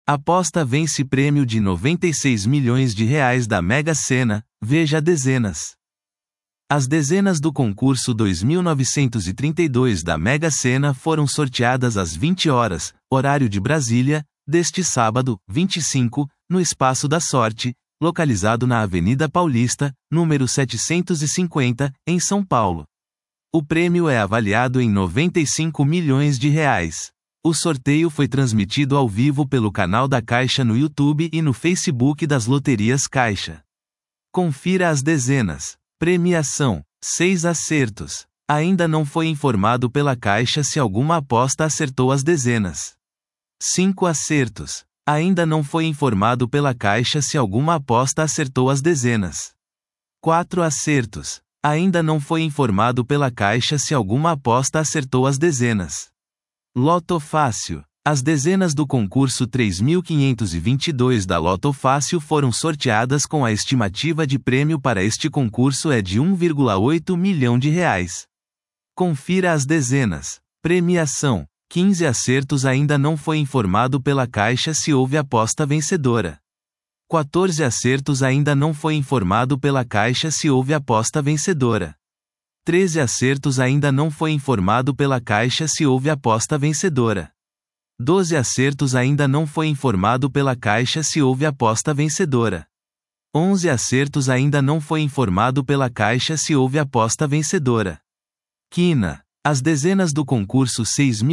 Aposta vence prêmio de R$96 milhões da Mega Sena, veja dezenas. As dezenas do concurso 2932 da Mega Sena foram sorteadas às 20 horas, horário de Brasília, deste sábado, 25, no Espaço da Sorte, localizado na Avenida Paulista, número 750, em São Paulo. O prêmio é avaliado em R$95 milhões. O sorteio foi transmitido ao vivo pelo canal da Caixa no YouTube e no Facebook das Loterias Caixa. Confira as dezenas. Premiação: 6 acertos. Ainda não foi informado pela Caixa se alguma aposta acertou as dezenas. 5 acertos. Ainda não foi informado pela Caixa se alguma aposta acertou as dezenas. 4 acertos. Ainda não foi informado pela Caixa se alguma aposta acertou as dezenas. Loto Fácil. As dezenas do concurso 3.522 da Loto Fácil foram sorteadas com a estimativa de prêmio para este concurso é de R$1,8 milhão. Confira as dezenas. Premiação: 15 acertos. Ainda não foi informado pela Caixa se houve aposta vencedora. 14 acertos. Ainda não foi informado pela Caixa se houve aposta vencedora. 13 acertos. Ainda não foi informado pela Caixa se houve aposta vencedora. 12 acertos. Ainda não foi informado pela Caixa se houve aposta vencedora. 11 acertos. Ainda não foi informado pela Caixa se houve aposta vencedora. Quina. As dezenas do concurso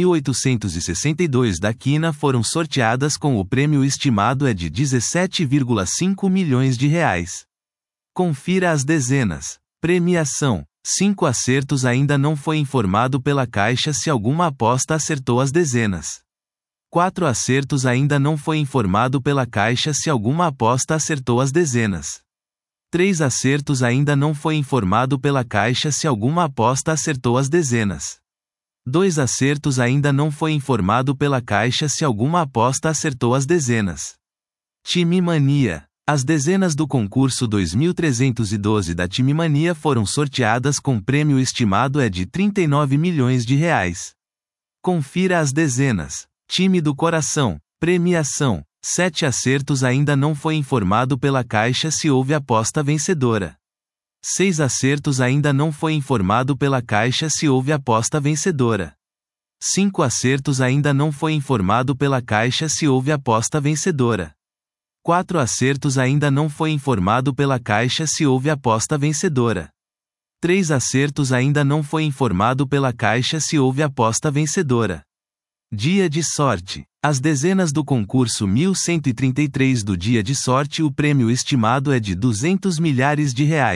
6.862 da Quina foram sorteadas com o prêmio estimado é de R$17,5 milhões. Confira as dezenas. Premiação: 5 acertos. Ainda não foi informado pela Caixa se alguma aposta acertou as dezenas. 4 acertos. Ainda não foi informado pela Caixa se alguma aposta acertou as dezenas. 3 acertos. Ainda não foi informado pela Caixa se alguma aposta acertou as dezenas. 2 acertos. Ainda não foi informado pela Caixa se alguma aposta acertou as dezenas. Time Mania. As dezenas do concurso 2312 da Time Mania foram sorteadas com prêmio estimado é de R$39 milhões. Confira as dezenas. Time do Coração. Premiação: 7 acertos. Ainda não foi informado pela Caixa se houve aposta vencedora. 6 acertos. Ainda não foi informado pela Caixa se houve aposta vencedora. 5 acertos. Ainda não foi informado pela Caixa se houve aposta vencedora. 4 acertos. Ainda não foi informado pela Caixa se houve aposta vencedora. 3 acertos. Ainda não foi informado pela Caixa se houve aposta vencedora. Dia de sorte. As dezenas do concurso 1133 do dia de sorte, o prêmio estimado é de R$200 milhares.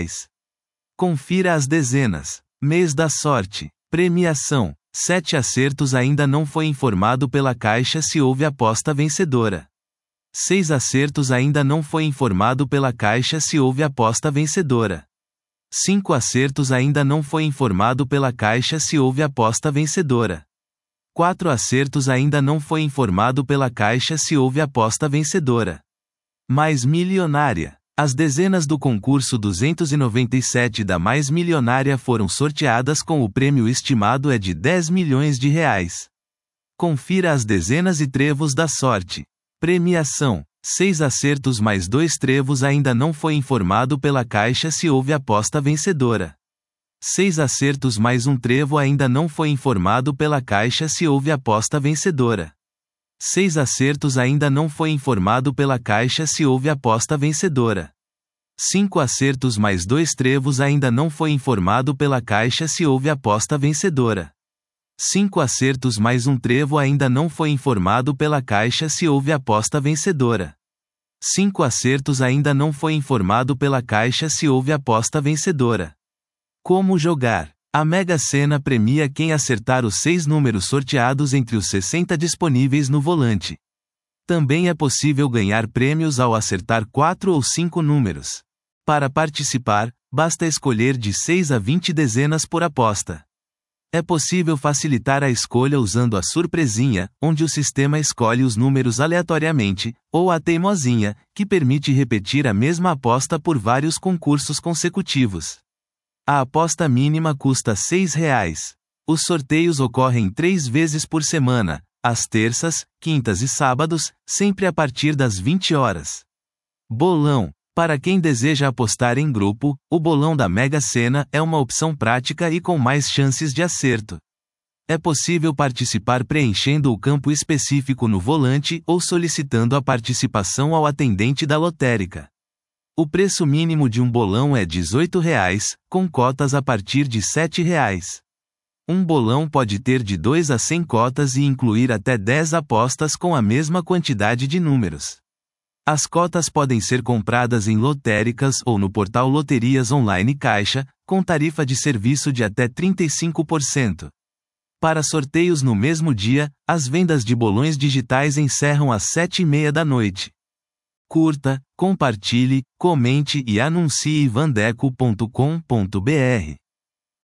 Confira as dezenas. Mês da sorte. Premiação: 7 acertos. Ainda não foi informado pela Caixa se houve aposta vencedora. 6 acertos. Ainda não foi informado pela Caixa se houve aposta vencedora. 5 acertos. Ainda não foi informado pela Caixa se houve aposta vencedora. 4 acertos. Ainda não foi informado pela Caixa se houve aposta vencedora. Mais Milionária. As dezenas do concurso 297 da Mais Milionária foram sorteadas com o prêmio estimado é de R$10 milhões. Confira as dezenas e trevos da sorte. Premiação: 6 acertos mais 2 trevos. Ainda não foi informado pela Caixa se houve aposta vencedora. 6 acertos mais 1 trevo. Ainda não foi informado pela Caixa se houve aposta vencedora. 6 acertos. Ainda não foi informado pela Caixa se houve aposta vencedora. 5 acertos mais 2 trevos. Ainda não foi informado pela Caixa se houve aposta vencedora. 5 acertos mais 1 trevo. Ainda não foi informado pela Caixa se houve aposta vencedora. 5 acertos. Ainda não foi informado pela Caixa se houve aposta vencedora. Como jogar? A Mega Sena premia quem acertar os 6 números sorteados entre os 60 disponíveis no volante. Também é possível ganhar prêmios ao acertar 4 ou 5 números. Para participar, basta escolher de 6 a 20 dezenas por aposta. É possível facilitar a escolha usando a surpresinha, onde o sistema escolhe os números aleatoriamente, ou a teimosinha, que permite repetir a mesma aposta por vários concursos consecutivos. A aposta mínima custa R$6. Os sorteios ocorrem 3 vezes por semana, Às terças, quintas e sábados, sempre a partir das 20 horas. Bolão. Para quem deseja apostar em grupo, o bolão da Mega Sena é uma opção prática e com mais chances de acerto. É possível participar preenchendo o campo específico no volante ou solicitando a participação ao atendente da lotérica. O preço mínimo de um bolão é R$ 18, com cotas a partir de R$ 7. Um bolão pode ter de 2 a 100 cotas e incluir até 10 apostas com a mesma quantidade de números. As cotas podem ser compradas em lotéricas ou no portal Loterias Online Caixa, com tarifa de serviço de até 35%. Para sorteios no mesmo dia, as vendas de bolões digitais encerram às 7h30 da noite. Curta, compartilhe, comente e anuncie vandeco.com.br.